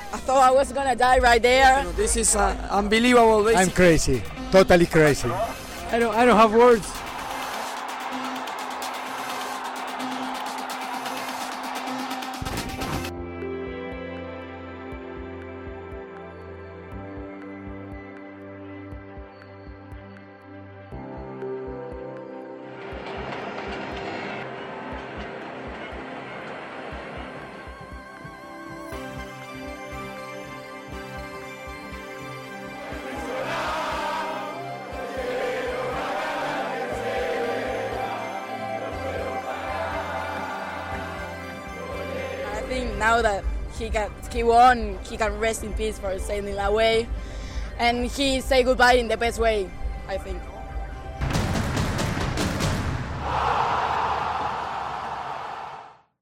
I thought I was gonna die right there. This is unbelievable. Basically. I'm crazy, totally crazy. I don't have words. I think now that he won, he can rest in peace for sailing away, and he say goodbye in the best way, I think.